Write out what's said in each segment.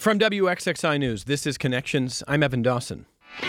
From WXXI News, this is Connections. I'm Evan Dawson.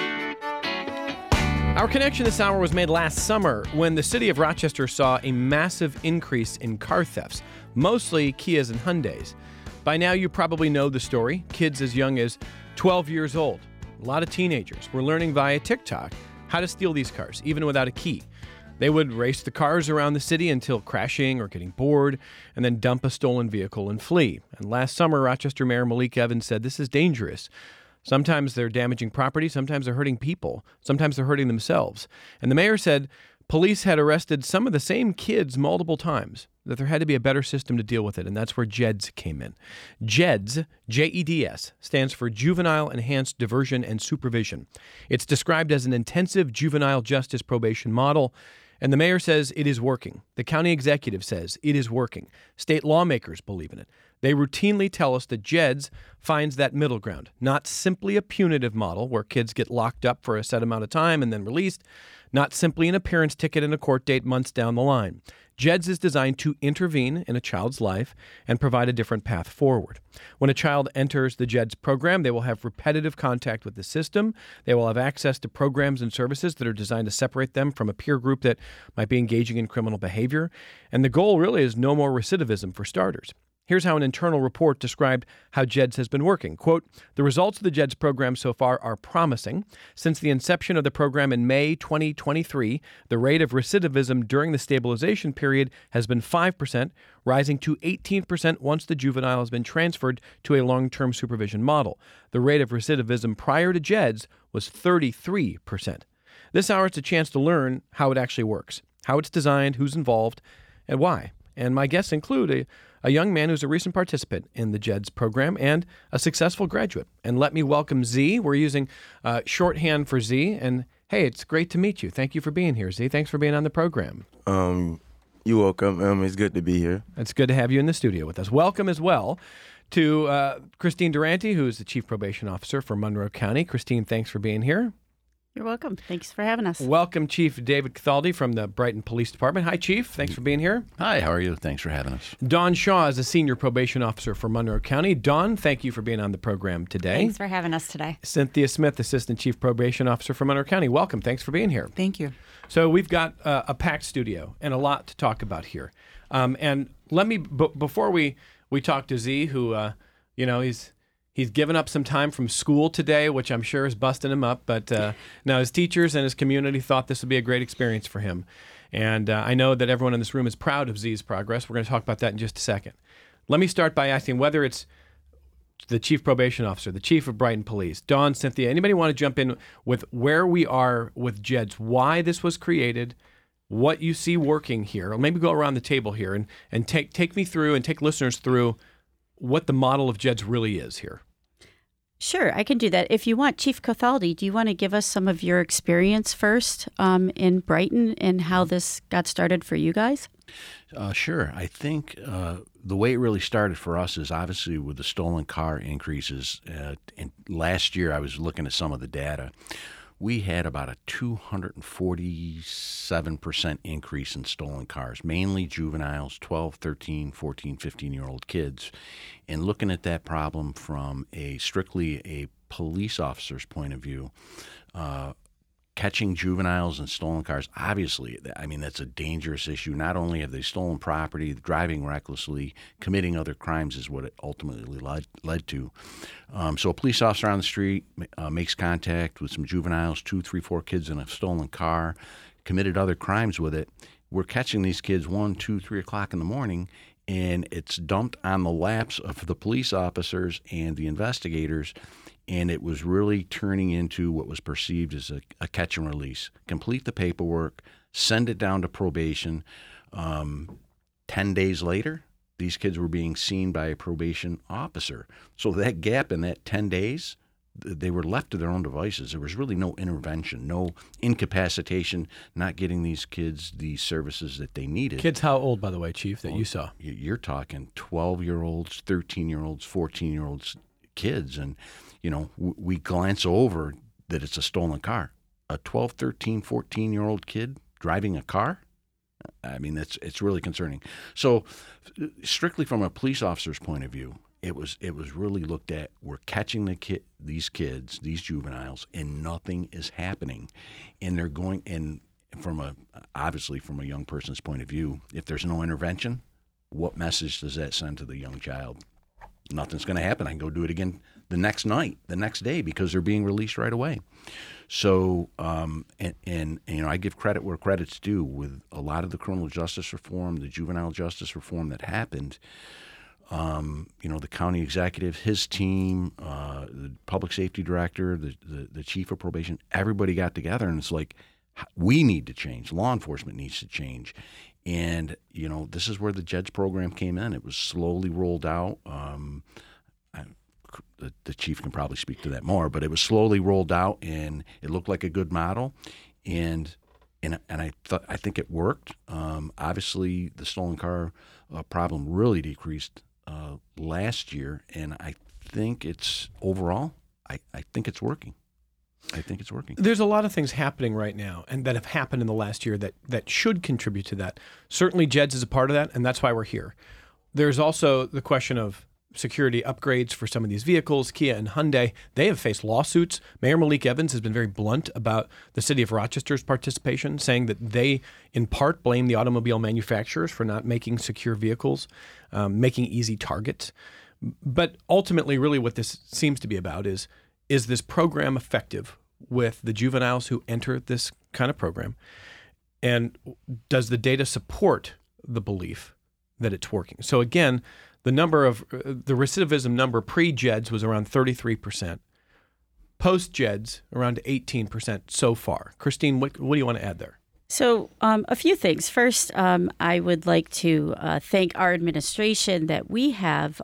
Our connection this hour was made last summer when the city of Rochester saw a massive increase in car thefts, mostly Kias and Hyundais. By now, you probably know the story. Kids as young as 12 years old, a lot of teenagers, were learning via TikTok how to steal these cars, even without a key. They would race the cars around the city until crashing or getting bored, and then dump a stolen vehicle and flee. And last summer, Rochester Mayor Malik Evans said this is dangerous. Sometimes they're damaging property, sometimes they're hurting people, sometimes they're hurting themselves. And the mayor said police had arrested some of the same kids multiple times, that there had to be a better system to deal with it, and that's where JEDS came in. JEDS, J-E-D-S, stands for Juvenile Enhanced Diversion and Supervision. It's described as an intensive juvenile justice probation model, and the mayor says it is working. The county executive says it is working. State lawmakers believe in it. They routinely tell us that JEDS finds that middle ground, not simply a punitive model where kids get locked up for a set amount of time and then released, not simply an appearance ticket and a court date months down the line. JEDS is designed to intervene in a child's life and provide a different path forward. When a child enters the JEDS program, they will have repetitive contact with the system. They will have access to programs and services that are designed to separate them from a peer group that might be engaging in criminal behavior. And the goal really is no more recidivism for starters. Here's how an internal report described how JEDS has been working. Quote, the results of the JEDS program so far are promising. Since the inception of the program in May 2023, the rate of recidivism during the stabilization period has been 5%, rising to 18% once the juvenile has been transferred to a long-term supervision model. The rate of recidivism prior to JEDS was 33%. This hour, it's a chance to learn how it actually works, how it's designed, who's involved, and why. And my guests include a young man who's a recent participant in the JEDS program and a successful graduate. And let me welcome Z. We're using shorthand for Z. And hey, it's great to meet you. Thank you for being here, Z. Thanks for being on the program. You're welcome. It's good to be here. It's good to have you in the studio with us. Welcome as well to Christine Durante, who is the Chief Probation Officer for Monroe County. Christine, thanks for being here. You're welcome. Thanks for having us. Welcome, Chief David Cathaldi from the Brighton Police Department. Hi, Chief. Thanks for being here. Hi, how are you? Thanks for having us. Dawn Shaw is a Senior Probation Officer for Monroe County. Dawn, thank you for being on the program today. Thanks for having us today. Cynthia Smith, Assistant Chief Probation Officer for Monroe County. Welcome. Thanks for being here. Thank you. So we've got a packed studio and a lot to talk about here. And let me, before we talk to Z, who, He's given up some time from school today, which I'm sure is busting him up. But now his teachers and his community thought this would be a great experience for him. And I know that everyone in this room is proud of Z's progress. We're going to talk about that in just a second. Let me start by asking whether it's the Chief Probation Officer, the Chief of Brighton Police, Dawn, Cynthia, anybody want to jump in with where we are with JEDS, why this was created, what you see working here? Or maybe go around the table here and take me through and take listeners through what the model of JEDS really is here. Sure, I can do that. If you want, Chief Cathaldi, do you want to give us some of your experience first in Brighton and how this got started for you guys? Sure. I think the way it really started for us is obviously with the stolen car increases. And last year, I was looking at some of the data. We had about a 247% increase in stolen cars, mainly juveniles, 12, 13, 14, 15-year-old kids. And looking at that problem from strictly a police officer's point of view, catching juveniles and stolen cars, obviously, I mean, that's a dangerous issue. Not only have they stolen property, driving recklessly, committing other crimes is what it ultimately led to. So a police officer on the street makes contact with some juveniles, 2, 3, 4 kids in a stolen car, committed other crimes with it. We're catching these kids 1, 2, 3 o'clock in the morning, and it's dumped on the laps of the police officers and the investigators. And it was really turning into what was perceived as a catch and release. Complete the paperwork, send it down to probation. 10 days later, these kids were being seen by a probation officer. So that gap in that 10 days, they were left to their own devices. There was really no intervention, no incapacitation, not getting these kids the services that they needed. Kids how old, by the way, Chief, that you saw? You're talking 12-year-olds, 13-year-olds, 14-year-olds kids. And we glance over that it's a stolen car. A 12, 13, 14-year-old kid driving a car? I mean, it's really concerning. So strictly from a police officer's point of view, it was really looked at. We're catching these kids, these juveniles, and nothing is happening, and they're going. And obviously from a young person's point of view, if there's no intervention, what message does that send to the young child? Nothing's going to happen. I can go do it again the next night, the next day, because they're being released right away. So, and I give credit where credit's due. With a lot of the criminal justice reform, the juvenile justice reform that happened, the county executive, his team, the public safety director, the chief of probation, everybody got together, and it's like, we need to change. Law enforcement needs to change. And, this is where the JEDS program came in. It was slowly rolled out. The chief can probably speak to that more, but it was slowly rolled out, and it looked like a good model. And I think it worked. Obviously, the stolen car problem really decreased last year, and I think it's overall, I think it's working. I think it's working. There's a lot of things happening right now and that have happened in the last year that should contribute to that. Certainly JEDS is a part of that, and that's why we're here. There's also the question of security upgrades for some of these vehicles. Kia and Hyundai, they have faced lawsuits. Mayor Malik Evans has been very blunt about the city of Rochester's participation, saying that they, in part, blame the automobile manufacturers for not making secure vehicles, making easy targets. But ultimately, really what this seems to be about is this program effective with the juveniles who enter this kind of program? And does the data support the belief that it's working? So again, the recidivism number pre-JEDS was around 33%. Post-JEDS, around 18% so far. Christine, what do you want to add there? So a few things. First, I would like to thank our administration that we have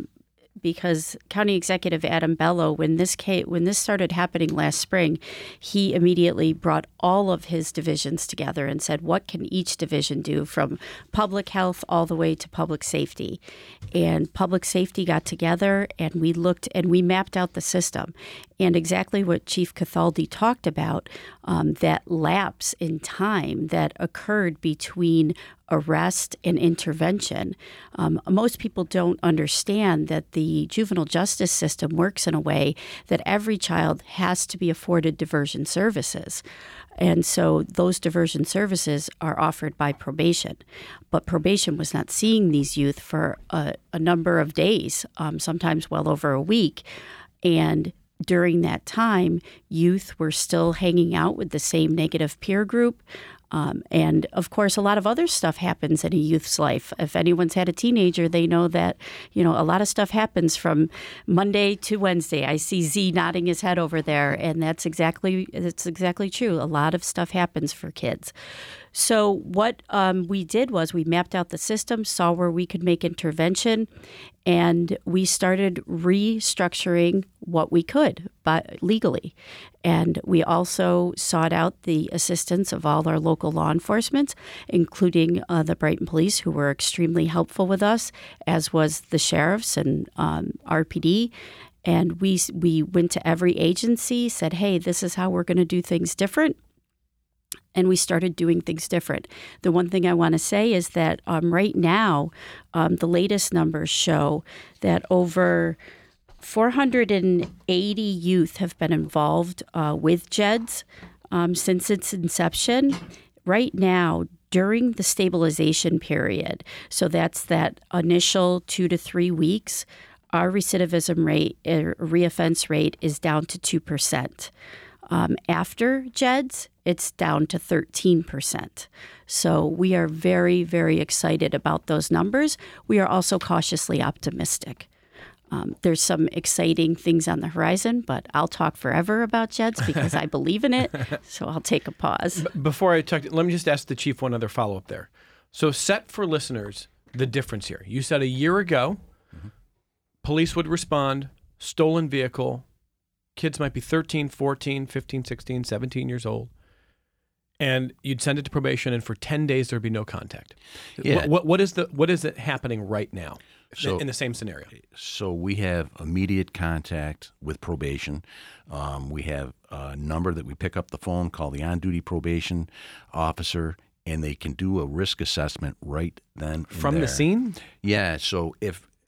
because County Executive Adam Bello, when this started happening last spring, he immediately brought all of his divisions together and said, what can each division do, from public health all the way to public safety? And public safety got together, and we looked and we mapped out the system. And exactly what Chief Cathaldi talked about, that lapse in time that occurred between arrest and intervention. Most people don't understand that the juvenile justice system works in a way that every child has to be afforded diversion services. And so those diversion services are offered by probation. But probation was not seeing these youth for a number of days, sometimes well over a week. And during that time, youth were still hanging out with the same negative peer group. And of course, a lot of other stuff happens in a youth's life. If anyone's had a teenager, they know that, a lot of stuff happens from Monday to Wednesday. I see Z nodding his head over there, and that's exactly true. A lot of stuff happens for kids. So what we did was we mapped out the system, saw where we could make intervention, and we started restructuring what we could legally. And we also sought out the assistance of all our local law enforcement, including the Brighton Police, who were extremely helpful with us, as was the sheriffs and RPD. And we went to every agency, said, hey, this is how we're going to do things different. And we started doing things different. The one thing I want to say is that right now, the latest numbers show that over 480 youth have been involved with JEDS since its inception. Right now, during the stabilization period, so that's that initial 2 to 3 weeks, our recidivism rate, reoffense rate, is down to 2%. After JEDS, it's down to 13%. So we are very, very excited about those numbers. We are also cautiously optimistic. There's some exciting things on the horizon, but I'll talk forever about JEDS because I believe in it. So I'll take a pause. Before I talk, let me just ask the chief one other follow-up there. So set for listeners the difference here. You said a year ago, police would respond, stolen vehicle, kids might be 13, 14, 15, 16, 17 years old, and you'd send it to probation, and for 10 days there'd be no contact. Yeah. What is it happening right now in the same scenario? So we have immediate contact with probation. We have a number that we pick up the phone, call the on-duty probation officer, and they can do a risk assessment right then and From there. the scene? Yeah. So if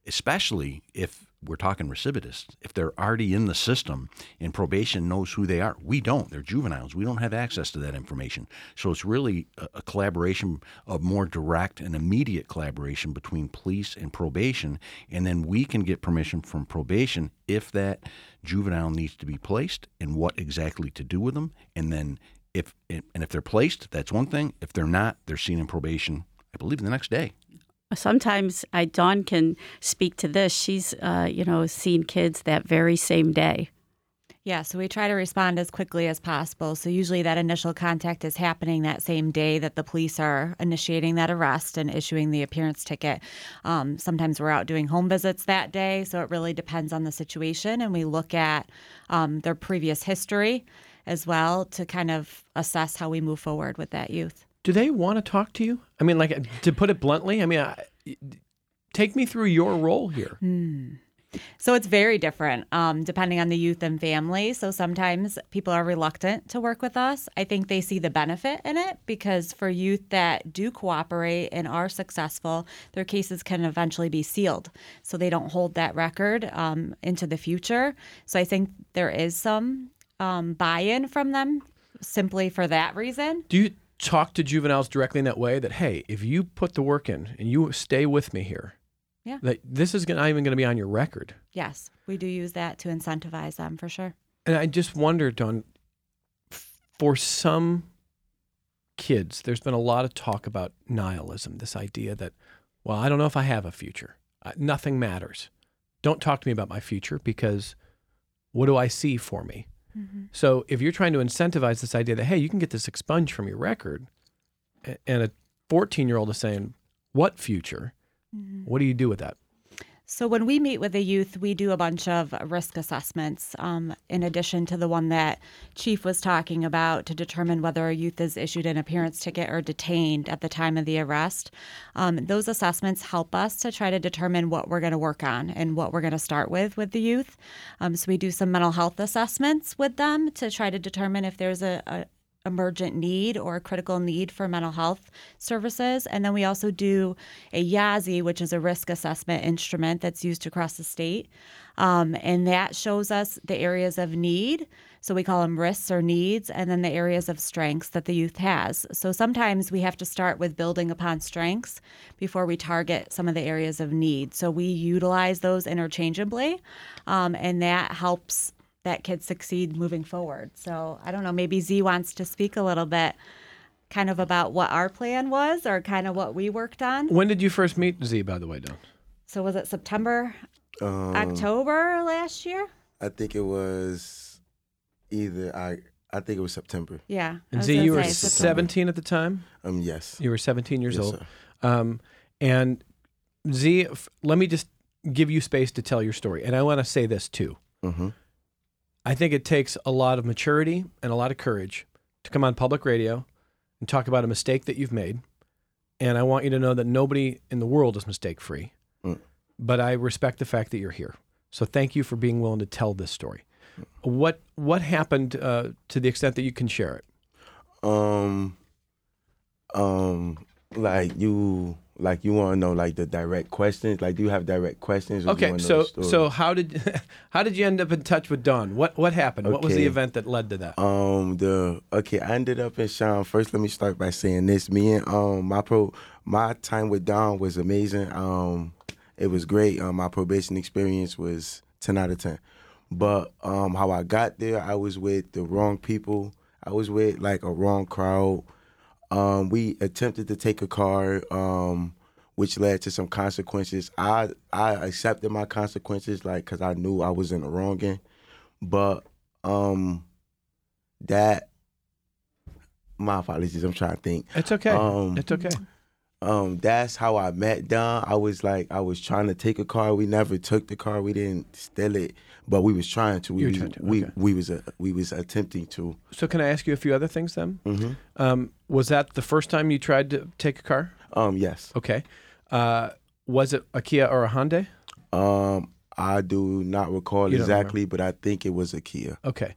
especially if we're talking recidivists, if they're already in the system and probation knows who they are. We don't. They're juveniles. We don't have access to that information. So it's really a collaboration of more direct and immediate collaboration between police and probation. And then we can get permission from probation if that juvenile needs to be placed and what exactly to do with them. And then if they're placed, that's one thing. If they're not, they're seen in probation, I believe, the next day. Sometimes Dawn can speak to this. She's, seen kids that very same day. Yeah, so we try to respond as quickly as possible. So usually that initial contact is happening that same day that the police are initiating that arrest and issuing the appearance ticket. Sometimes we're out doing home visits that day, so it really depends on the situation. And we look at their previous history as well to kind of assess how we move forward with that youth. Do they want to talk to you? I mean, like, to put it bluntly, take me through your role here. So it's very different depending on the youth and family. So sometimes people are reluctant to work with us. I think they see the benefit in it because for youth that do cooperate and are successful, their cases can eventually be sealed. So they don't hold that record into the future. So I think there is some buy-in from them simply for that reason. Do you talk to juveniles directly in that way that, hey, if you put the work in and you stay with me here, that this is not even going to be on your record? Yes, we do use that to incentivize them for sure. And I just wondered, Dawn, for some kids, there's been a lot of talk about nihilism, this idea that, well, I don't know if I have a future. Nothing matters. Don't talk to me about my future because what do I see for me? Mm-hmm. So if you're trying to incentivize this idea that, hey, you can get this expunged from your record, and a 14-year-old is saying, what future? Mm-hmm. What do you do with that? So when we meet with the youth, we do a bunch of risk assessments in addition to the one that Chief was talking about to determine whether a youth is issued an appearance ticket or detained at the time of the arrest. Those assessments help us to try to determine what we're going to work on and what we're going to start with the youth. So we do some mental health assessments with them to try to determine if there's a emergent need or a critical need for mental health services. And then we also do a YAZI, which is a risk assessment instrument that's used across the state. And that shows us the areas of need. So we call them risks or needs, and then the areas of strengths that the youth has. So sometimes we have to start with building upon strengths before we target some of the areas of need. So we utilize those interchangeably, and that helps that kid succeed moving forward. So I don't know, maybe Z wants to speak a little bit kind of about what our plan was or kind of what we worked on. When did you first meet Z, by the way, Dawn? So was it September, October last year? I think it was I think it was September. Yeah. And Z, you were 17 at the time? Yes. You were 17 years yes, old. Sir. And Z, let me just give you space to tell your story. And I want to say this too. Mm-hmm. I think it takes a lot of maturity and a lot of courage to come on public radio and talk about a mistake that you've made. And I want you to know that nobody in the world is mistake-free. But I respect the fact that you're here. So thank you for being willing to tell this story. What happened to the extent that you can share it? Like you want to know like the direct questions? Like, do you have direct questions? Or Okay, so how did you end up in touch with Dawn? What happened? Okay. What was the event that led to that? I ended up in Sean. First, let me start by saying this. Me and my time with Dawn was amazing. It was great. My probation experience was 10 out of 10. But how I got there, I was with the wrong people. I was with like a wrong crowd. We attempted to take a car, which led to some consequences. I accepted my consequences, like, because I knew I was in the wrong end. But my apologies, I'm trying to think. It's okay. It's okay. That's how I met Dawn. I was trying to take a car. We never took the car. We didn't steal it, but we was trying to. We was attempting to. So can I ask you a few other things then? Mm-hmm. Was that the first time you tried to take a car? Yes. Okay. Was it a Kia or a Hyundai? I do not recall exactly, but I think it was a Kia. Okay.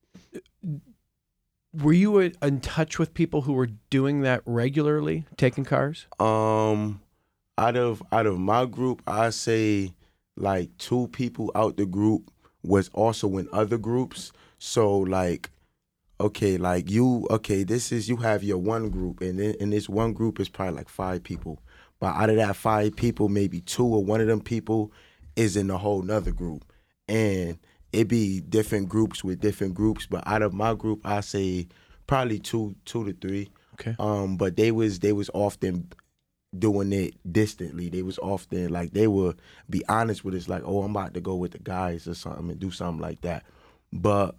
Were you in touch with people who were doing that regularly, taking cars? I Out of my group, I say like 2 people out the group was also in other groups. So like, okay, like you have your one group, and then in this one group is probably like 5 people. But out of that 5 people, maybe 2 or 1 of them people is in a whole nother group. And it be different groups with different groups. But out of my group, I say probably 2 to 3. Okay. But they was often doing it distantly. They was often like, they would be honest with us, like, oh, I'm about to go with the guys or something and do something like that. But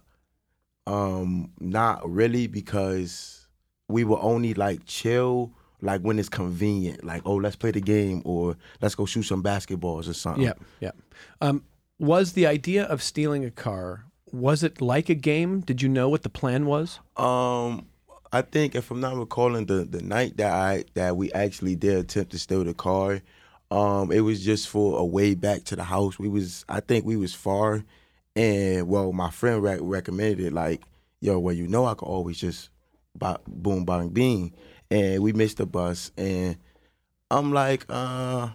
not really, because we will only like chill like when it's convenient, like, oh, let's play the game, or let's go shoot some basketballs or something. Yeah. Was the idea of stealing a car, was it like a game? Did you know what the plan was? I think, if I'm not recalling, the night that we actually did attempt to steal the car, it was just for a way back to the house. I think we was far, and well, my friend recommended it, like, yo, well, you know, I could always just boom, bang, bing. And we missed the bus, and I'm like, I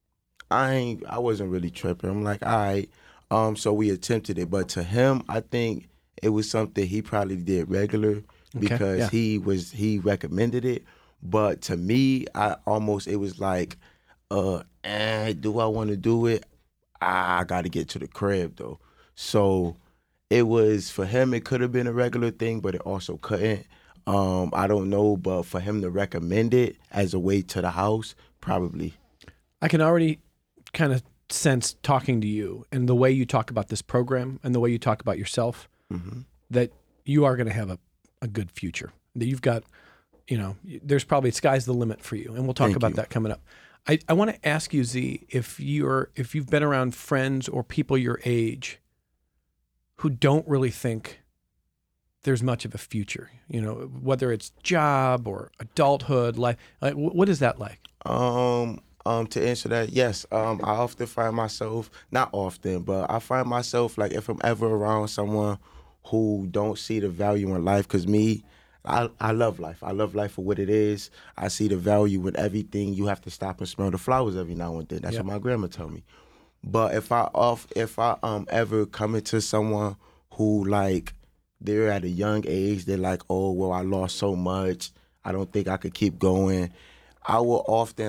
wasn't really tripping. I'm like, all right. So we attempted it, but to him, I think it was something he probably did regular, because he recommended it. But to me, it was like, do I want to do it? I got to get to the crib though. So it was, for him, it could have been a regular thing, but it also couldn't. I don't know, but for him to recommend it as a way to the house, probably. I can already kind of sense, talking to you and the way you talk about this program and the way you talk about yourself, that you are going to have a good future. That you've got, there's probably, sky's the limit for you, and we'll talk about that coming up. I want to ask you, Z, if you've been around friends or people your age who don't really think there's much of a future, whether it's job or adulthood, life. What is that like? To answer that, yes. I often find myself, not often, but I find myself, like, if I'm ever around someone who don't see the value in life, because I love life. I love life for what it is. I see the value in everything. You have to stop and smell the flowers every now and then. That's what my grandma told me. But if I ever come into someone who, like, they're at a young age, they're like, oh, well, I lost so much, I don't think I could keep going. I will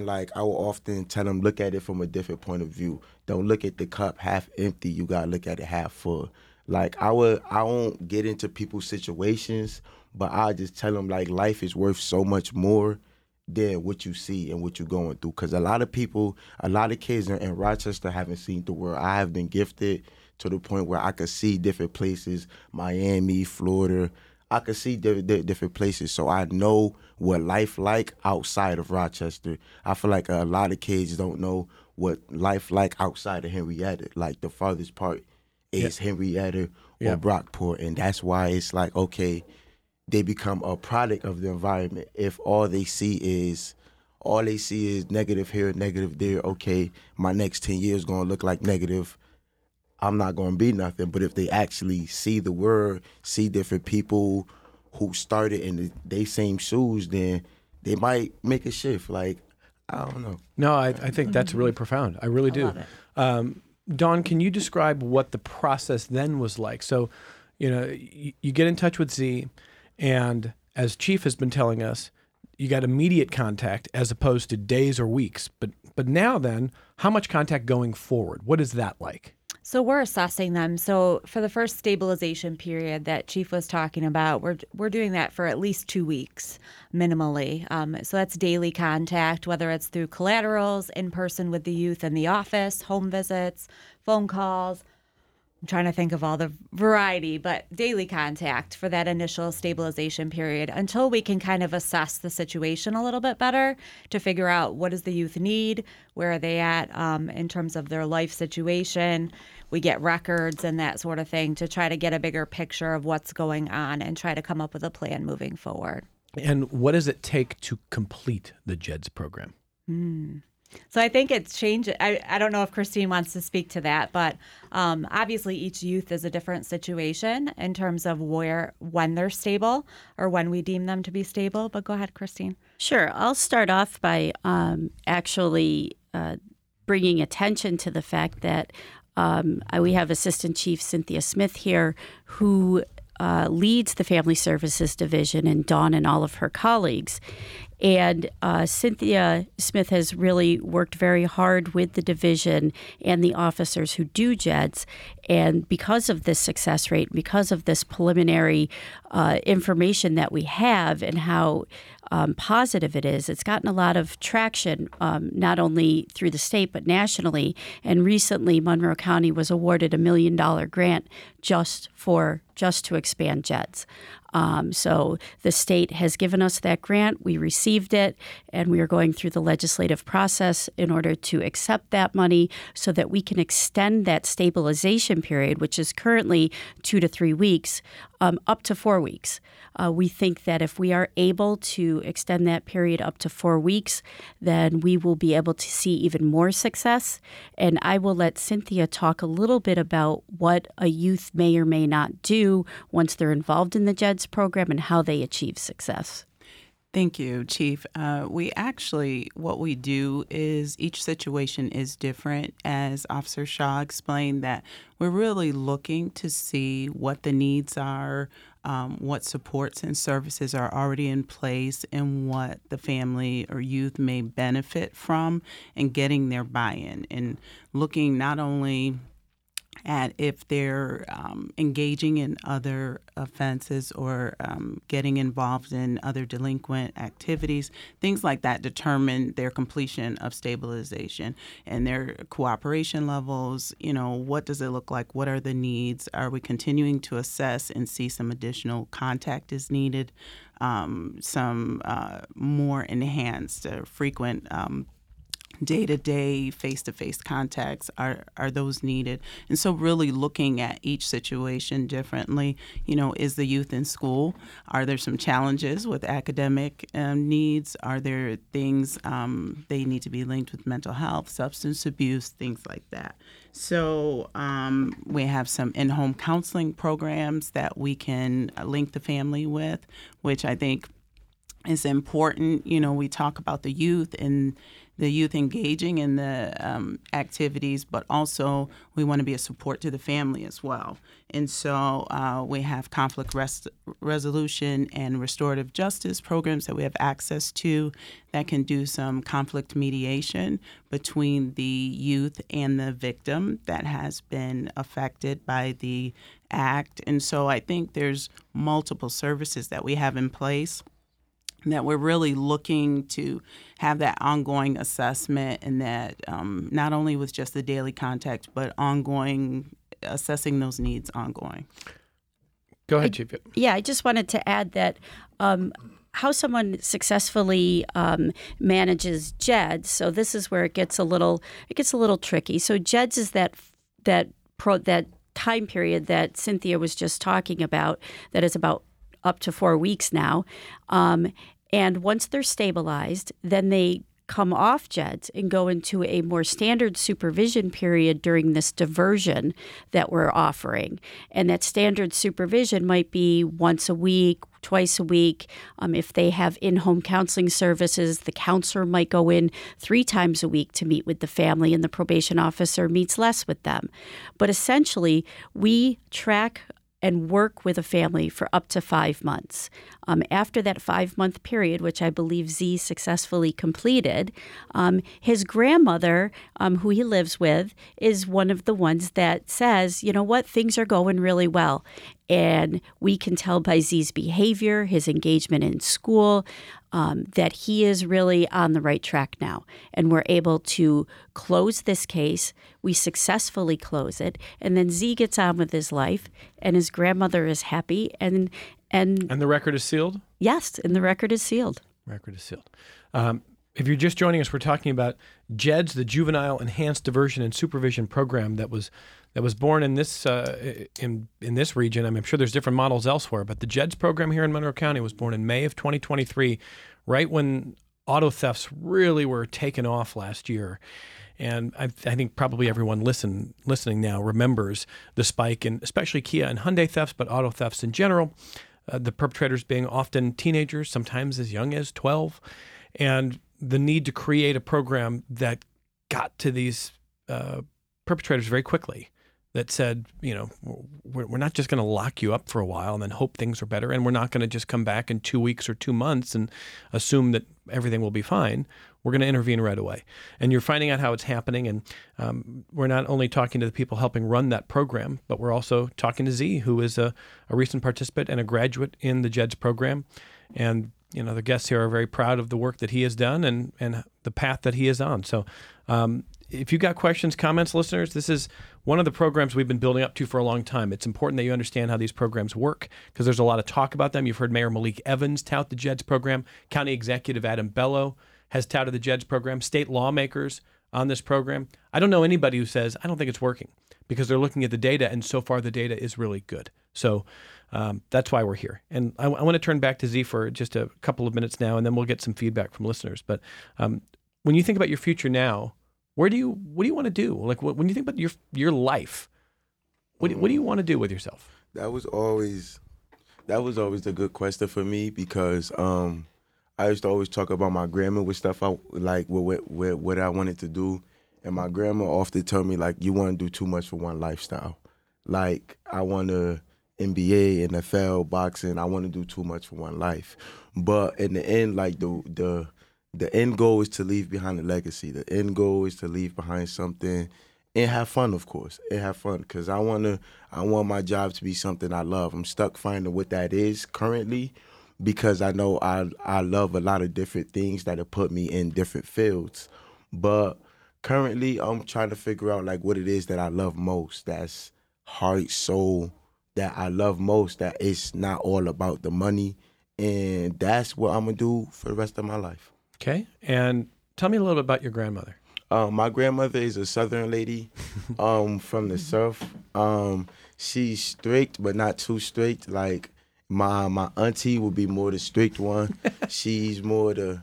often tell them, look at it from a different point of view. Don't look at the cup half empty. You gotta look at it half full. Like, I won't get into people's situations, but I just tell them, like, life is worth so much more than what you see and what you're going through. Because a lot of kids in Rochester haven't seen the world. I have been gifted to the point where I could see different places, Miami, Florida. I could see different places, so I know what life like outside of Rochester. I feel like a lot of kids don't know what life like outside of Henrietta. Like, the farthest part is Henrietta or Brockport, and that's why it's like, okay, they become a product of the environment. If all they see is negative here, negative there, okay, my next 10 years gonna look like negative, I'm not going to be nothing. But if they actually see the world, see different people who started in they same shoes, then they might make a shift. Like, I don't know. No, I think that's really profound. I really do. Dawn, can you describe what the process then was like? So, you get in touch with Z, and as Chief has been telling us, you got immediate contact as opposed to days or weeks. But now then, how much contact going forward? What is that like? So we're assessing them. So for the first stabilization period that Chief was talking about, we're doing that for at least 2 weeks minimally. So that's daily contact, whether it's through collaterals, in person with the youth in the office, home visits, phone calls. I'm trying to think of all the variety, but daily contact for that initial stabilization period until we can kind of assess the situation a little bit better to figure out what does the youth need, where are they at in terms of their life situation. We get records and that sort of thing to try to get a bigger picture of what's going on and try to come up with a plan moving forward. And what does it take to complete the JEDS program? So I think it's changed. I don't know if Christine wants to speak to that, but obviously each youth is a different situation in terms of when they're stable or when we deem them to be stable. But go ahead, Christine. Sure. I'll start off by actually bringing attention to the fact that we have Assistant Chief Cynthia Smith here, who leads the Family Services Division, and Dawn and all of her colleagues. And Cynthia Smith has really worked very hard with the division and the officers who do JEDS. And because of this success rate, because of this preliminary information that we have and how positive it is, it's gotten a lot of traction, not only through the state but nationally. And recently, Monroe County was awarded $1 million grant just to expand JEDS. So the state has given us that grant. We received it, and we are going through the legislative process in order to accept that money so that we can extend that stabilization period, which is currently 2 to 3 weeks, up to 4 weeks. We think that if we are able to extend that period up to 4 weeks, then we will be able to see even more success. And I will let Cynthia talk a little bit about what a youth may or may not do once they're involved in the JEDS program and how they achieve success. Thank you, Chief. What we do is each situation is different. As Officer Shaw explained, that we're really looking to see what the needs are, what supports and services are already in place, and what the family or youth may benefit from, and getting their buy-in, and looking not only at if they're engaging in other offenses or getting involved in other delinquent activities, things like that determine their completion of stabilization and their cooperation levels. What does it look like? What are the needs? Are we continuing to assess and see some additional contact is needed? Some more enhanced, frequent day-to-day, face-to-face contacts, are those needed? And so really looking at each situation differently. Is the youth in school? Are there some challenges with academic needs? Are there things they need to be linked with mental health, substance abuse, things like that? So we have some in-home counseling programs that we can link the family with, which I think is important. We talk about the youth and the youth engaging in the activities, but also we want to be a support to the family as well. And so we have conflict resolution and restorative justice programs that we have access to that can do some conflict mediation between the youth and the victim that has been affected by the act. And so I think there's multiple services that we have in place that we're really looking to have that ongoing assessment, and that not only with just the daily contact, but ongoing, assessing those needs ongoing. Go ahead, Chief. Yeah, I just wanted to add that how someone successfully manages JEDS. So this is where it gets a little tricky. So JEDS is that time period that Cynthia was just talking about, that is about up to 4 weeks now. And once they're stabilized, then they come off JEDS and go into a more standard supervision period during this diversion that we're offering. And that standard supervision might be once a week, twice a week. If they have in-home counseling services, the counselor might go in 3 times a week to meet with the family, and the probation officer meets less with them. But essentially, we track and work with a family for up to 5 months. After that 5-month period, which I believe Z successfully completed, his grandmother, who he lives with, is one of the ones that says, you know what, things are going really well. And we can tell by Z's behavior, his engagement in school, that he is really on the right track now. And we're able to close this case. We successfully close it. And then Z gets on with his life, and his grandmother is happy. And the record is sealed? Yes, and the record is sealed. Record is sealed. If you're just joining us, we're talking about JEDS, the Juvenile Enhanced Diversion and Supervision Program that was born in this in this region. I'm sure there's different models elsewhere, but the JEDS program here in Monroe County was born in May of 2023, right when auto thefts really were taken off last year. And I think probably everyone listening now remembers the spike in especially Kia and Hyundai thefts, but auto thefts in general. The perpetrators being often teenagers, sometimes as young as 12, and the need to create a program that got to these perpetrators very quickly that said, we're not just going to lock you up for a while and then hope things are better, and we're not going to just come back in 2 weeks or 2 months and assume that everything will be fine. We're going to intervene right away. And you're finding out how it's happening, and we're not only talking to the people helping run that program, but we're also talking to Z, who is a recent participant and a graduate in the JEDS program. And the guests here are very proud of the work that he has done and the path that he is on. So if you've got questions, comments, listeners, this is one of the programs we've been building up to for a long time. It's important that you understand how these programs work because there's a lot of talk about them. You've heard Mayor Malik Evans tout the JEDS program. County Executive Adam Bello has touted the JEDS program. State lawmakers on this program. I don't know anybody who says, I don't think it's working, because they're looking at the data, and so far the data is really good. So that's why we're here. And I want to turn back to Z for just a couple of minutes now, and then we'll get some feedback from listeners. But when you think about your future now, what do you want to do? Like when you think about your life, what do you want to do with yourself? That was always a good question for me because I used to always talk about my grandma with stuff I like what I wanted to do, and my grandma often told me like, you want to do too much for one lifestyle. Like I want to NBA, NFL, boxing. I want to do too much for one life, but in the end, like the end goal is to leave behind a legacy. The end goal is to leave behind something and have fun, of course, and have fun because I want my job to be something I love. I'm stuck finding what that is currently because I know I love a lot of different things that have put me in different fields. But currently, I'm trying to figure out like what it is that I love most. That's heart, soul, that I love most. That it's not all about the money, and that's what I'm gonna do for the rest of my life. Okay, and tell me a little bit about your grandmother. My grandmother is a Southern lady from the South. She's strict, but not too strict. Like my auntie would be more the strict one. She's more the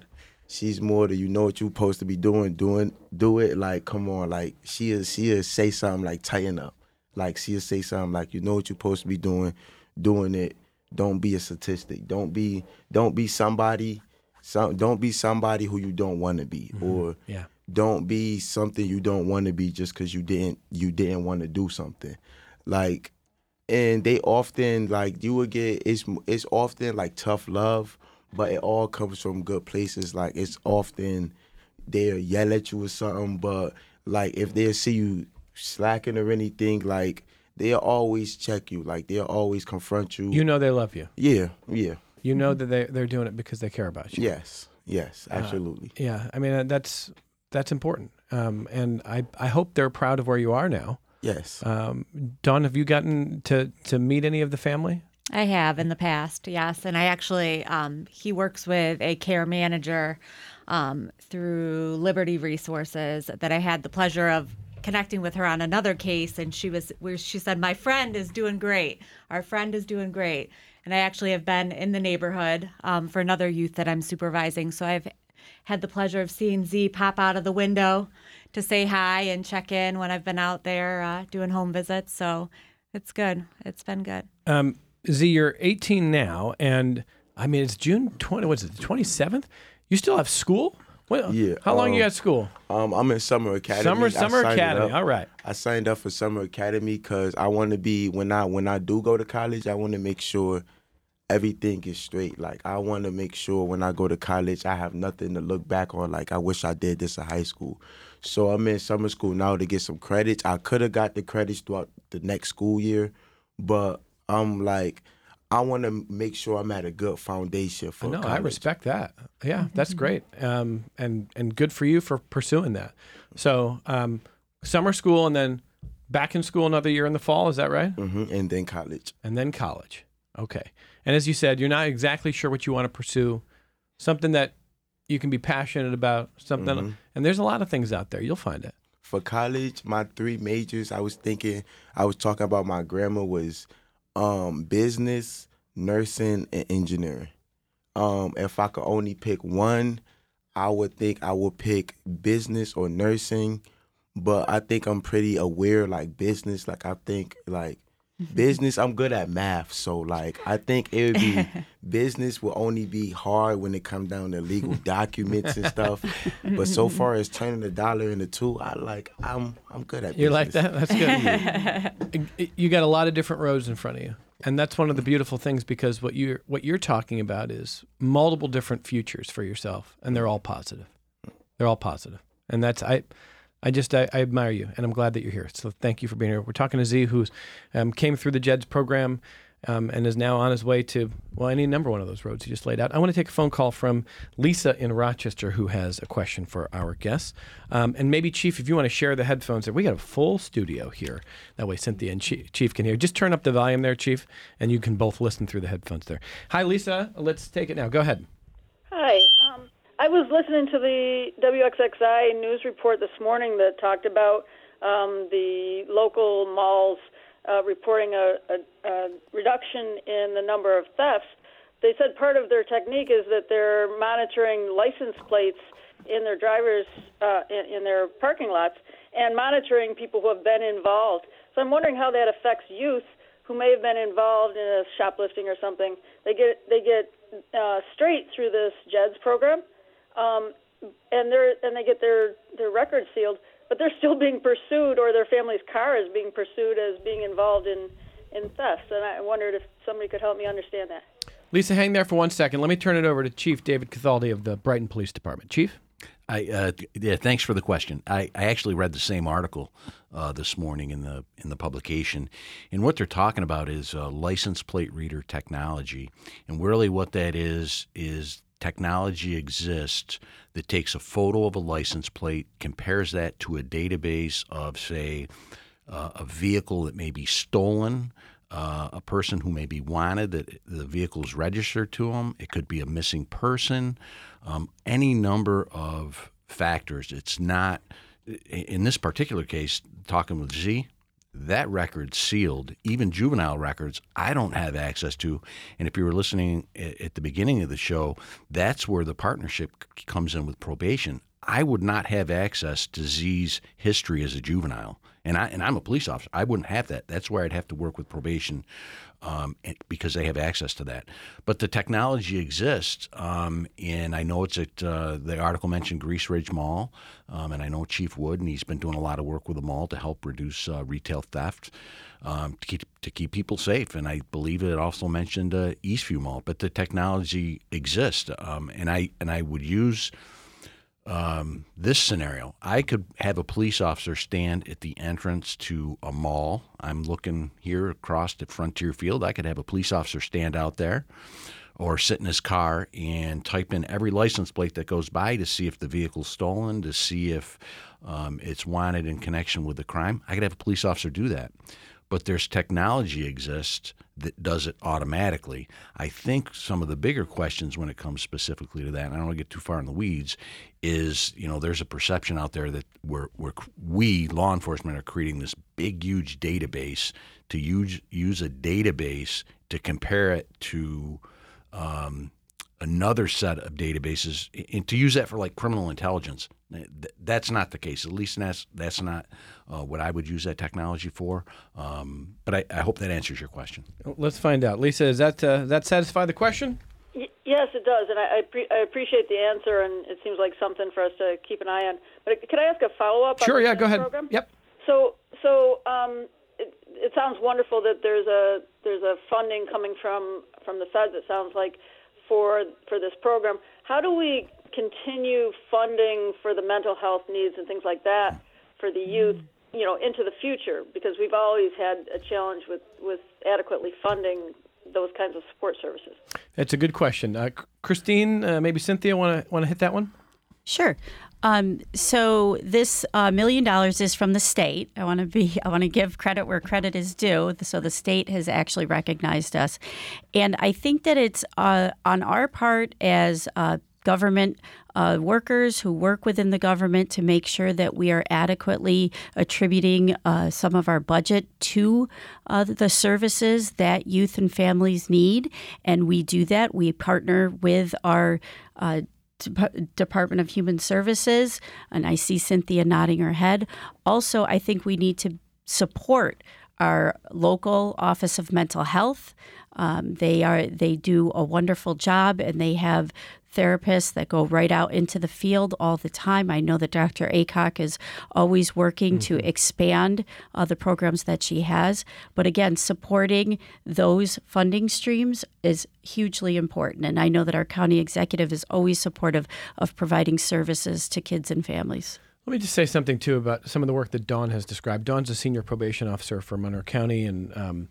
you know what you're supposed to be doing, do it. Like come on, like she'll say something like tighten up. Like she'll say something like you know what you're supposed to be doing it. Don't be a statistic. Don't be somebody. Don't be somebody who you don't want to be, or don't be something you don't want to be just because you didn't want to do something. Like, and they often like you would get it's often like tough love, but it all comes from good places. Like it's often they'll yell at you or something, but like if they see you slacking or anything, like they'll always check you. Like they'll always confront you. You know they love you. Yeah. You know that they're doing it because they care about you. Yes, absolutely. Yeah, I mean that's important, and I hope they're proud of where you are now. Yes. Dawn, have you gotten to meet any of the family? I have in the past, yes. And I actually, he works with a care manager through Liberty Resources that I had the pleasure of connecting with her on another case, and she said, my friend is doing great. Our friend is doing great. And I actually have been in the neighborhood for another youth that I'm supervising. So I've had the pleasure of seeing Z pop out of the window to say hi and check in when I've been out there doing home visits. So it's good. It's been good. Z, you're 18 now, and I mean, it's June 20, what's it, the 27th? You still have school? Yeah. How long you at school? I'm in Summer Academy. Summer Academy. All right. I signed up for Summer Academy because I want to be when I do go to college, I want to make sure everything is straight. Like I want to make sure when I go to college, I have nothing to look back on. Like I wish I did this in high school. So I'm in summer school now to get some credits. I could have got the credits throughout the next school year, but I'm like, I want to make sure I'm at a good foundation for college. I respect that. Yeah, that's great. And good for you for pursuing that. So summer school and then back in school another year in the fall. Is that right? Mm-hmm. And then college. Okay. And as you said, you're not exactly sure what you want to pursue, something that you can be passionate about, something. Mm-hmm. And there's a lot of things out there. You'll find it. For college, my 3 majors, I was talking about my grandma was business, nursing, and engineering. If I could only pick one, I would think I would pick business or nursing. But I think I'm pretty aware, like business. Like I think like Business, I'm good at math, so like I think it would be business will only be hard when it comes down to legal documents and stuff. But so far as turning the dollar into two, I'm good at business. You like that? That's good. You got a lot of different roads in front of you. And that's one of the beautiful things, because what you're talking about is multiple different futures for yourself, and they're all positive. They're all positive. And that's I admire you, and I'm glad that you're here. So thank you for being here. We're talking to Z, who came through the JEDS program and is now on his way to, any number one of those roads he just laid out. I want to take a phone call from Lisa in Rochester, who has a question for our guests. And maybe, Chief, if you want to share the headphones there. We got a full studio here. That way Cynthia and Chief can hear. Just turn up the volume there, Chief, and you can both listen through the headphones there. Hi, Lisa. Let's take it now. Go ahead. Hi. I was listening to the WXXI news report this morning that talked about the local malls reporting a reduction in the number of thefts. They said part of their technique is that they're monitoring license plates in their drivers in their parking lots and monitoring people who have been involved. So I'm wondering how that affects youth who may have been involved in a shoplifting or something. They get straight through this JEDS program. And they get their records sealed, but they're still being pursued, or their family's car is being pursued as being involved in thefts. And I wondered if somebody could help me understand that. Lisa, hang there for 1 second. Let me turn it over to Chief David Cathaldi of the Brighton Police Department. Chief? Thanks for the question. I actually read the same article this morning in the publication, and what they're talking about is license plate reader technology, and really what that is technology exists that takes a photo of a license plate, compares that to a database of, say, a vehicle that may be stolen, a person who may be wanted, that the vehicle is registered to them. It could be a missing person, any number of factors. It's not, in this particular case, talking with Z, that record's sealed. Even juvenile records, I don't have access to. And if you were listening at the beginning of the show, that's where the partnership comes in with probation. I would not have access to Z's history as a juvenile. And I'm a police officer. I wouldn't have that. That's where I'd have to work with probation because they have access to that. But the technology exists, and I know it's at the article mentioned Grease Ridge Mall, and I know Chief Wood, and he's been doing a lot of work with the mall to help reduce retail theft, to keep people safe. And I believe it also mentioned Eastview Mall. But the technology exists, and I would use this scenario. I could have a police officer stand at the entrance to a mall. I'm looking here across at Frontier Field. I could have a police officer stand out there or sit in his car and type in every license plate that goes by to see if the vehicle's stolen, to see if it's wanted in connection with the crime. I could have a police officer do that. But there's technology exists that does it automatically. I think some of the bigger questions when it comes specifically to that, and I don't want to get too far in the weeds, is, there's a perception out there that we, law enforcement, are creating this big, huge database to use a database to compare it to another set of databases and to use that for like criminal intelligence. That's not the case. At least that's not what I would use that technology for. But I hope that answers your question. Let's find out. Lisa, does that satisfy the question? Yes, it does, and I appreciate the answer, and it seems like something for us to keep an eye on. But could I ask a follow-up? Sure, on yeah, go ahead. Program? Yep. So it sounds wonderful that there's a funding coming from the feds. It sounds like for this program. How do we continue funding for the mental health needs and things like that for the youth, into the future? Because we've always had a challenge with adequately funding those kinds of support services. That's a good question. Christine, maybe Cynthia want to hit that one? Sure. So this $1 million is from the state. I want to give credit where credit is due. So the state has actually recognized us, and I think that it's on our part as government workers who work within the government to make sure that we are adequately attributing some of our budget to the services that youth and families need, and we do that. We partner with our Department of Human Services, and I see Cynthia nodding her head. Also, I think we need to support our local Office of Mental Health. They do a wonderful job, and they have therapists that go right out into the field all the time. I know that Dr. Aycock is always working to expand the programs that she has. But again, supporting those funding streams is hugely important. And I know that our county executive is always supportive of providing services to kids and families. Let me just say something, too, about some of the work that Dawn has described. Dawn's a senior probation officer for Monroe County, and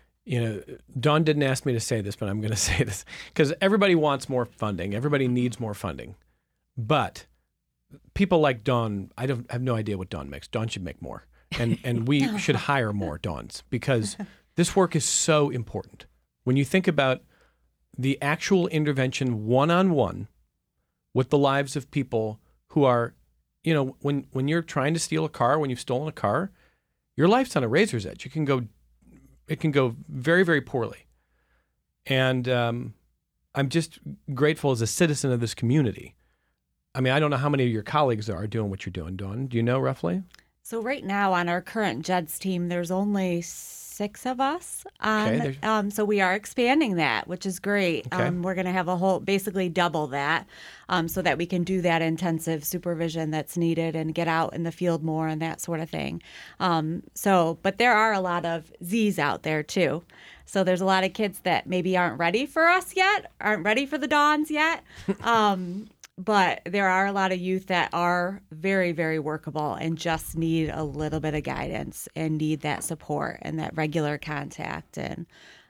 Dawn didn't ask me to say this, but I'm going to say this because everybody wants more funding. Everybody needs more funding. But people like Dawn, I have no idea what Dawn makes. Dawn should make more. And we should hire more Dawns because this work is so important. When you think about the actual intervention one-on-one with the lives of people who are, when you're trying to steal a car, when you've stolen a car, your life's on a razor's edge. It can go very, very poorly. And I'm just grateful as a citizen of this community. I mean, I don't know how many of your colleagues are doing what you're doing, Dawn. Do you know roughly? So right now on our current JEDS team, there's only 6 of us. So we are expanding that, which is great. Okay. We're going to have basically double that so that we can do that intensive supervision that's needed and get out in the field more and that sort of thing. But there are a lot of Zs out there too. So there's a lot of kids that maybe aren't ready for us yet, aren't ready for the Dawns yet. But there are a lot of youth that are very, very workable and just need a little bit of guidance and need that support and that regular contact. And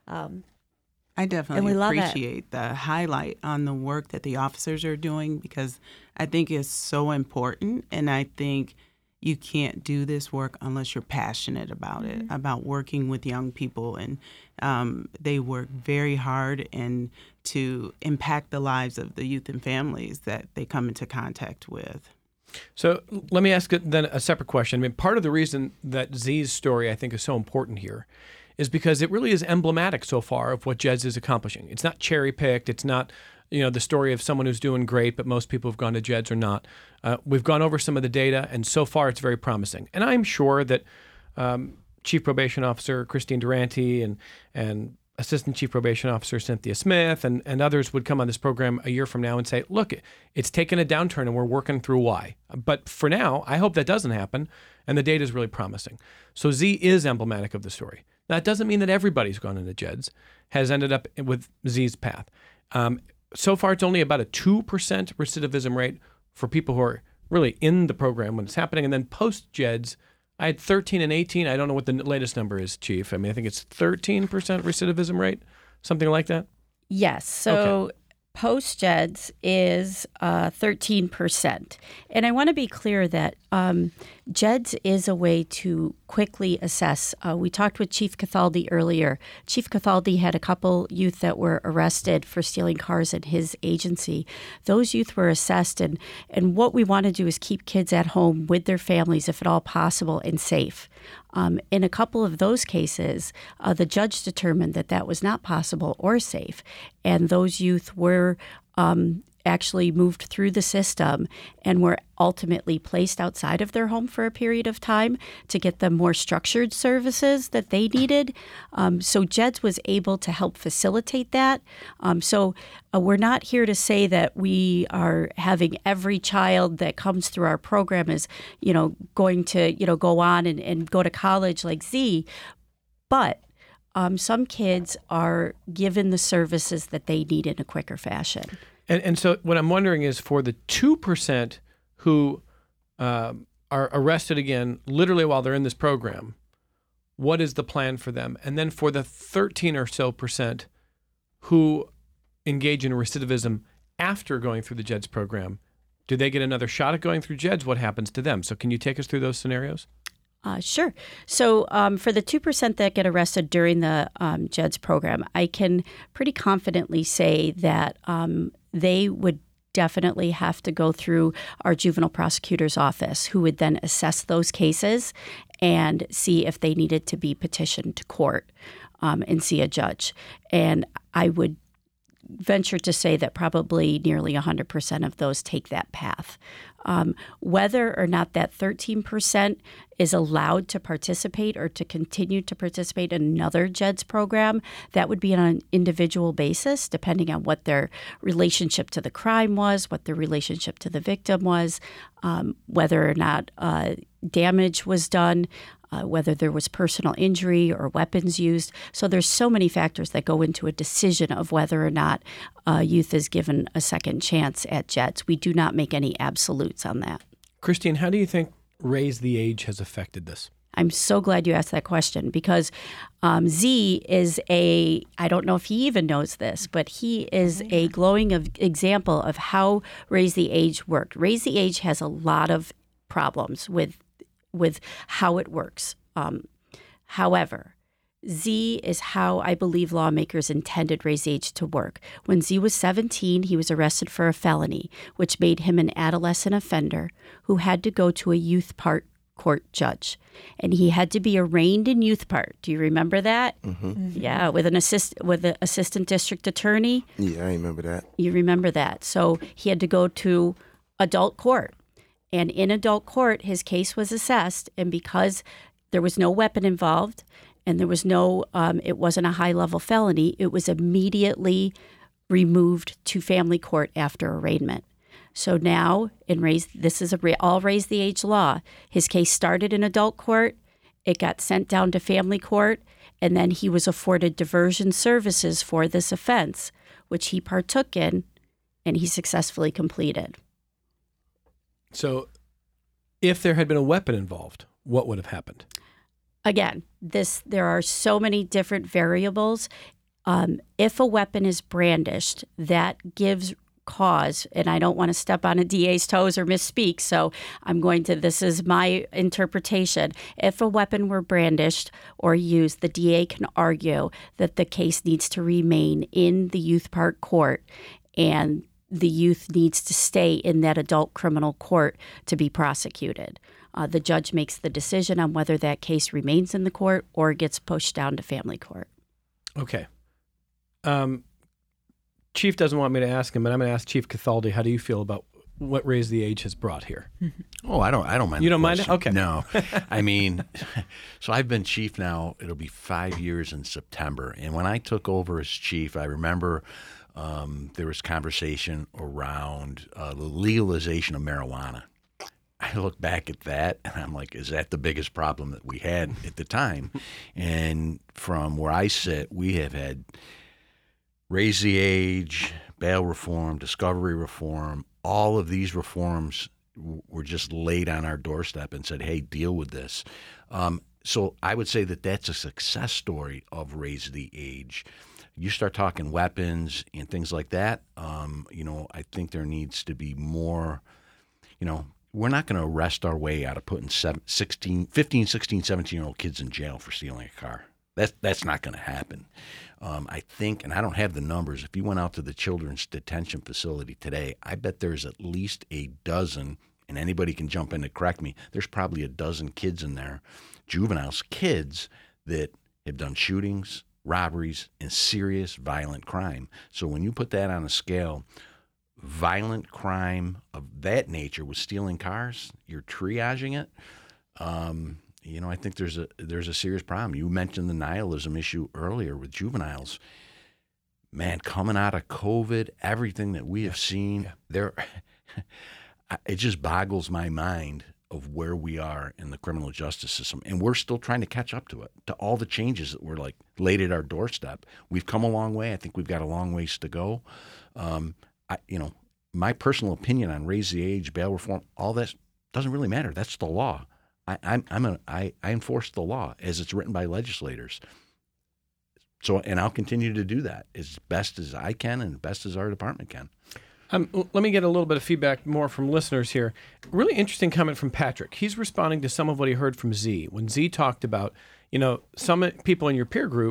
I definitely appreciate the highlight on the work that the officers are doing because I think it's so important. And I think you can't do this work unless you're passionate about it, about working with young people. And they work very hard and to impact the lives of the youth and families that they come into contact with. So let me ask then a separate question. I mean, part of the reason that Z's story I think is so important here is because it really is emblematic so far of what JEDS is accomplishing. It's not cherry-picked. It's not the story of someone who's doing great, but most people who've gone to JEDS or not. We've gone over some of the data, and so far it's very promising. And I'm sure that Chief Probation Officer Christine Durante and Assistant Chief Probation Officer Cynthia Smith and others would come on this program a year from now and say, look, it's taken a downturn and we're working through why. But for now, I hope that doesn't happen, and the data is really promising. So Z is emblematic of the story. Now, that doesn't mean that everybody who's gone into JEDS has ended up with Z's path. So far, it's only about a 2% recidivism rate for people who are really in the program when it's happening. And then post-JEDS, I had 13 and 18. I don't know what the latest number is, Chief. I mean, I think it's 13% recidivism rate, something like that? Yes. So post-JEDS is 13%. And I want to be clear that JEDS is a way to quickly assess. We talked with Chief Cathaldi earlier. Chief Cathaldi had a couple youth that were arrested for stealing cars in his agency. Those youth were assessed, and what we want to do is keep kids at home with their families, if at all possible, and safe. In a couple of those cases, the judge determined that that was not possible or safe, and those youth were actually moved through the system and were ultimately placed outside of their home for a period of time to get them more structured services that they needed. So JEDS was able to help facilitate that. So we're not here to say that we are having every child that comes through our program is, going to, go on and go to college like Z, but some kids are given the services that they need in a quicker fashion. And so what I'm wondering is for the 2% who are arrested again, literally while they're in this program, what is the plan for them? And then for the 13 or so % who engage in recidivism after going through the JEDS program, do they get another shot at going through JEDS? What happens to them? So can you take us through those scenarios? Sure. So for the 2% that get arrested during the JEDS program, I can pretty confidently say that they would definitely have to go through our juvenile prosecutor's office, who would then assess those cases and see if they needed to be petitioned to court and see a judge. And I would venture to say that probably nearly 100% of those take that path. Whether or not that 13% is allowed to participate or to continue to participate in another JEDS program, that would be on an individual basis, depending on what their relationship to the crime was, what their relationship to the victim was, whether or not damage was done, whether there was personal injury or weapons used. So there's so many factors that go into a decision of whether or not youth is given a second chance at JEDS. We do not make any absolutes on that. Christine, how do you think Raise the Age has affected this? I'm so glad you asked that question because Z is I don't know if he even knows this, but he is a glowing example of how Raise the Age worked. Raise the Age has a lot of problems with how it works. However, Z is how I believe lawmakers intended Raise the Age to work. When Z was 17, he was arrested for a felony, which made him an adolescent offender who had to go to a youth part court judge. And he had to be arraigned in youth part. Do you remember that? Mm-hmm. Yeah, with an assistant district attorney. Yeah, I remember that. You remember that. So he had to go to adult court. And in adult court, his case was assessed. And because there was no weapon involved and there was it wasn't a high-level felony, it was immediately removed to family court after arraignment. So now, this is all Raise the Age law. His case started in adult court. It got sent down to family court. And then he was afforded diversion services for this offense, which he partook in, and he successfully completed. So if there had been a weapon involved, what would have happened? Again, there are so many different variables. If a weapon is brandished, that gives cause, and I don't want to step on a DA's toes or misspeak, so this is my interpretation. If a weapon were brandished or used, the DA can argue that the case needs to remain in the youth part court, and the youth needs to stay in that adult criminal court to be prosecuted. The judge makes the decision on whether that case remains in the court or gets pushed down to family court. Okay. Chief doesn't want me to ask him, but I'm going to ask Chief Cathaldi, how do you feel about what Raise the Age has brought here? Oh, I don't mind. You don't mind it? Okay. No. I mean, so I've been chief now, it'll be 5 years in September. And when I took over as chief, I remember there was conversation around the legalization of marijuana. I look back at that and I'm like, is that the biggest problem that we had at the time? And from where I sit, we have had Raise the Age, bail reform, discovery reform. All of these reforms were just laid on our doorstep and said, hey, deal with this. So I would say that that's a success story of Raise the Age. You start talking weapons and things like that, I think there needs to be more, we're not going to arrest our way out of putting 15, 16, 17-year-old kids in jail for stealing a car. That's not going to happen. I think, and I don't have the numbers, if you went out to the children's detention facility today, I bet there's at least a dozen, and anybody can jump in to correct me, there's probably a dozen kids in there, juveniles, kids that have done shootings, robberies, and serious violent crime. So when you put that on a scale, violent crime of that nature with stealing cars, you're triaging it. I think there's a serious problem. You mentioned the nihilism issue earlier with juveniles. Man, coming out of COVID, everything that we have seen, it just boggles my mind of where we are in the criminal justice system. And we're still trying to catch up to it, to all the changes that were laid at our doorstep. We've come a long way. I think we've got a long ways to go. My personal opinion on Raise the Age, bail reform, all that doesn't really matter. That's the law. I enforce the law as it's written by legislators. So, and I'll continue to do that as best as I can and best as our department can. Let me get a little bit of feedback more from listeners here. Really interesting comment from Patrick. He's responding to some of what he heard from Z. When Z talked about, some people in your peer group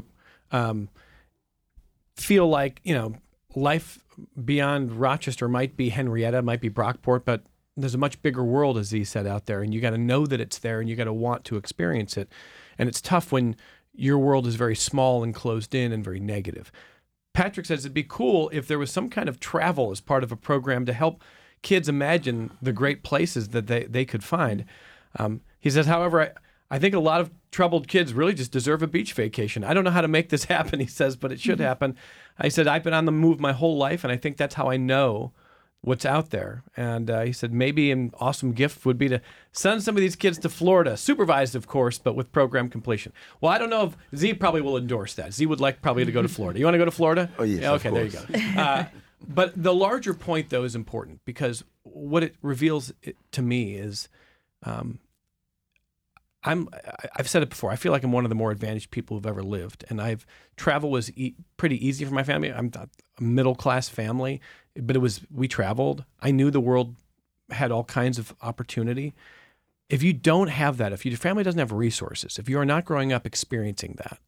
feel like, life beyond Rochester might be Henrietta, might be Brockport, but there's a much bigger world, as Z said, out there, and you got to know that it's there, and you got to want to experience it. And it's tough when your world is very small and closed in and very negative. Patrick says it'd be cool if there was some kind of travel as part of a program to help kids imagine the great places that they could find. He says, however, I think a lot of troubled kids really just deserve a beach vacation. I don't know how to make this happen, he says, but it should happen. I said, I've been on the move my whole life, and I think that's how I know what's out there. And he said, maybe an awesome gift would be to send some of these kids to Florida, supervised, of course, but with program completion. Well, I don't know if Z probably will endorse that. Z would like probably to go to Florida. You want to go to Florida? Oh, yes, yeah, okay, there you go. But the larger point, though, is important, because what it reveals to me is I've said it before. I feel like I'm one of the more advantaged people who've ever lived, and travel was pretty easy for my family. I'm a middle class family, but we traveled. I knew the world had all kinds of opportunity. If you don't have that, if your family doesn't have resources, if you are not growing up experiencing that,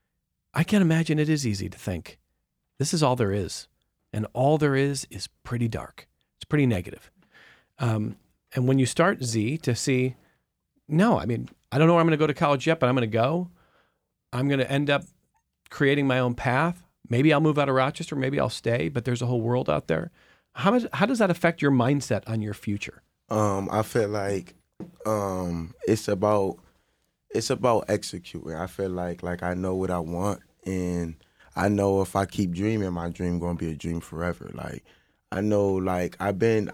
I can imagine it is easy to think this is all there is, and all there is pretty dark. It's pretty negative. And when you start, Z, to see, no, I mean, I don't know where I'm going to go to college yet, but I'm going to go. I'm going to end up creating my own path. Maybe I'll move out of Rochester. Maybe I'll stay, but there's a whole world out there. How does that affect your mindset on your future? I feel like it's about executing. I feel like I know what I want, and I know if I keep dreaming, my dream gonna be a dream forever. Like I know, like I've been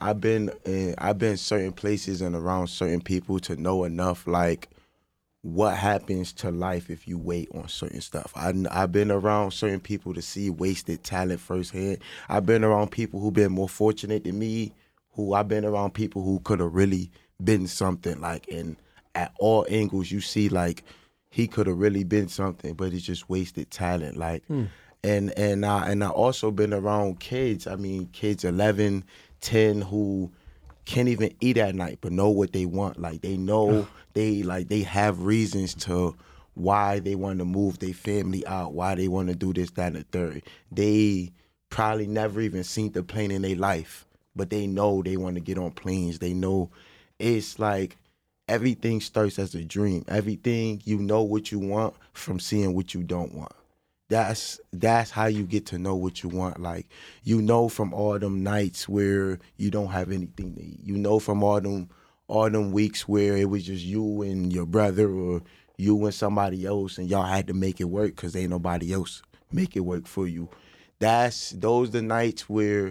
certain places and around certain people to know enough, like what happens to life if you wait on certain stuff. I've been around certain people to see wasted talent firsthand. I've been around people who've been more fortunate than me. I've been around people who could have really been something, like, and at all angles you see like he could have really been something, but it's just wasted talent. Like, and I also been around kids. I mean, kids 11, 10 who can't even eat at night, but know what they want. Like they know they have reasons to why they want to move their family out, why they want to do this, that, and the third. They probably never even seen the plane in their life, but they know they want to get on planes. They know it's like everything starts as a dream. Everything, you know what you want from seeing what you don't want. That's how you get to know what you want. Like, you know, from all them nights where you don't have anything to eat. You know, from all them weeks where it was just you and your brother, or you and somebody else, and y'all had to make it work because ain't nobody else make it work for you. Those the nights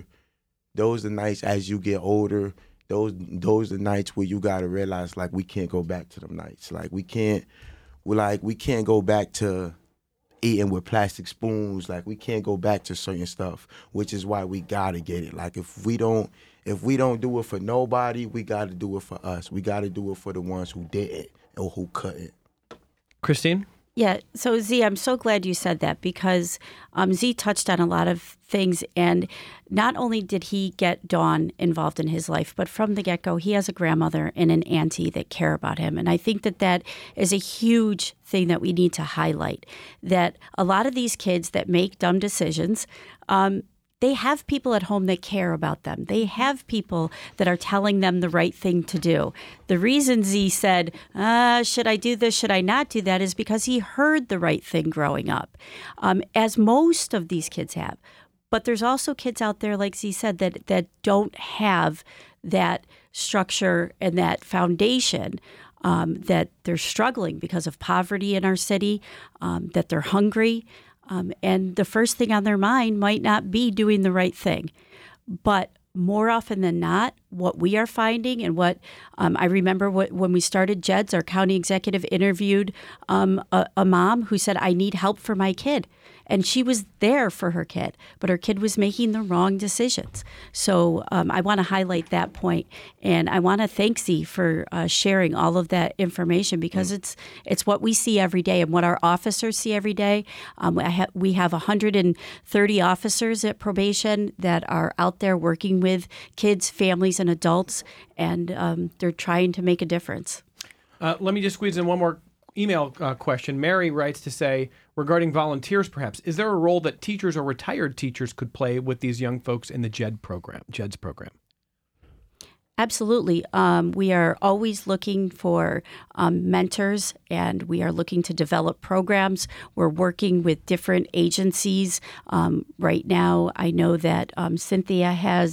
as you get older. Those the nights where you gotta realize, like, we can't go back to them nights. Like we can't go back to eating with plastic spoons. Like we can't go back to certain stuff, which is why we gotta get it. Like if we don't do it for nobody, we gotta do it for us. We gotta do it for the ones who didn't or who couldn't. Christine? Yeah. So Z, I'm so glad you said that, because Z touched on a lot of things, and not only did he get Dawn involved in his life, but from the get-go, he has a grandmother and an auntie that care about him. And I think that is a huge thing that we need to highlight, that a lot of these kids that make dumb decisions, they have people at home that care about them. They have people that are telling them the right thing to do. The reason Z said, should I do this, should I not do that, is because he heard the right thing growing up, as most of these kids have. But there's also kids out there, like Z said, that don't have that structure and that foundation, that they're struggling because of poverty in our city, that they're hungry. And the first thing on their mind might not be doing the right thing. But more often than not, what we are finding, and what I remember when we started JEDS, our county executive interviewed a mom who said, I need help for my kid. And she was there for her kid, but her kid was making the wrong decisions. So I want to highlight that point, and I want to thank Z for sharing all of that information, because it's what we see every day and what our officers see every day. We have 130 officers at probation that are out there working with kids, families, and adults, and they're trying to make a difference. Let me just squeeze in one more email question. Mary writes to say, regarding volunteers perhaps, is there a role that teachers or retired teachers could play with these young folks in the JEDS program? Absolutely. We are always looking for mentors, and we are looking to develop programs. We're working with different agencies. Right now, I know that Cynthia has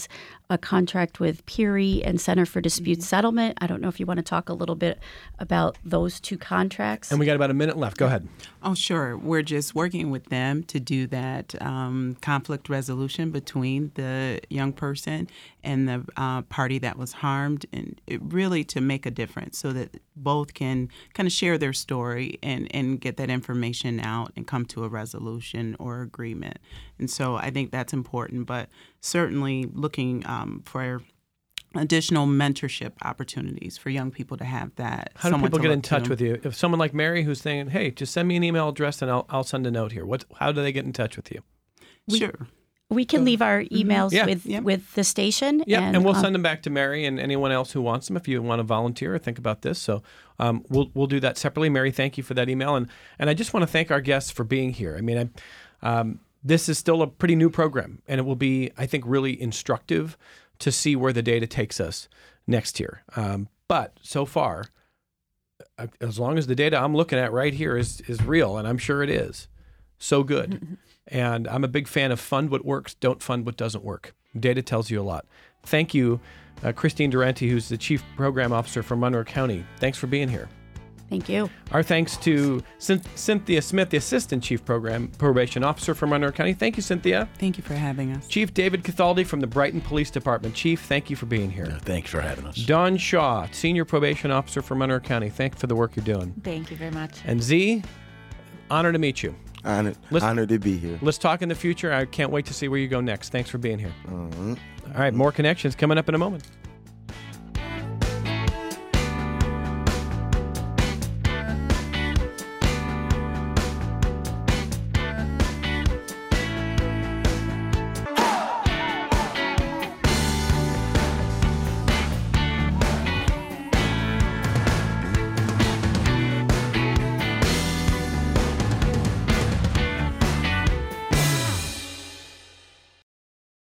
a contract with Peary and Center for Dispute Settlement. I don't know if you want to talk a little bit about those two contracts. And we got about a minute left. Go ahead. Oh, sure. We're just working with them to do that conflict resolution between the young person and the party that was harmed, and it really to make a difference so that both can kind of share their story and get that information out and come to a resolution or agreement. And so I think that's important, but certainly looking for additional mentorship opportunities for young people to have that. How do people get in touch with you? If someone like Mary who's saying, hey, just send me an email address and I'll send a note here. How do they get in touch with you? Sure. We can leave our emails with the station. Yeah, and we'll send them back to Mary and anyone else who wants them if you want to volunteer or think about this. So we'll do that separately. Mary, thank you for that email. And I just want to thank our guests for being here. I mean, this is still a pretty new program, and it will be, I think, really instructive to see where the data takes us next year. But so far, as long as the data I'm looking at right here is real, and I'm sure it is, so good. And I'm a big fan of fund what works, don't fund what doesn't work. Data tells you a lot. Thank you, Christine Durante, who's the Chief Program Officer for Monroe County. Thanks for being here. Thank you. Our thanks to Cynthia Smith, the Assistant Chief Probation Officer for Monroe County. Thank you, Cynthia. Thank you for having us. Chief David Cathaldi from the Brighton Police Department. Chief, thank you for being here. Thanks for having us. Dawn Shaw, Senior Probation Officer for Monroe County. Thanks for the work you're doing. Thank you very much. And Z, honor to meet you. Honored to be here. Let's talk in the future. I can't wait to see where you go next. Thanks for being here. Mm-hmm. All right, more connections coming up in a moment.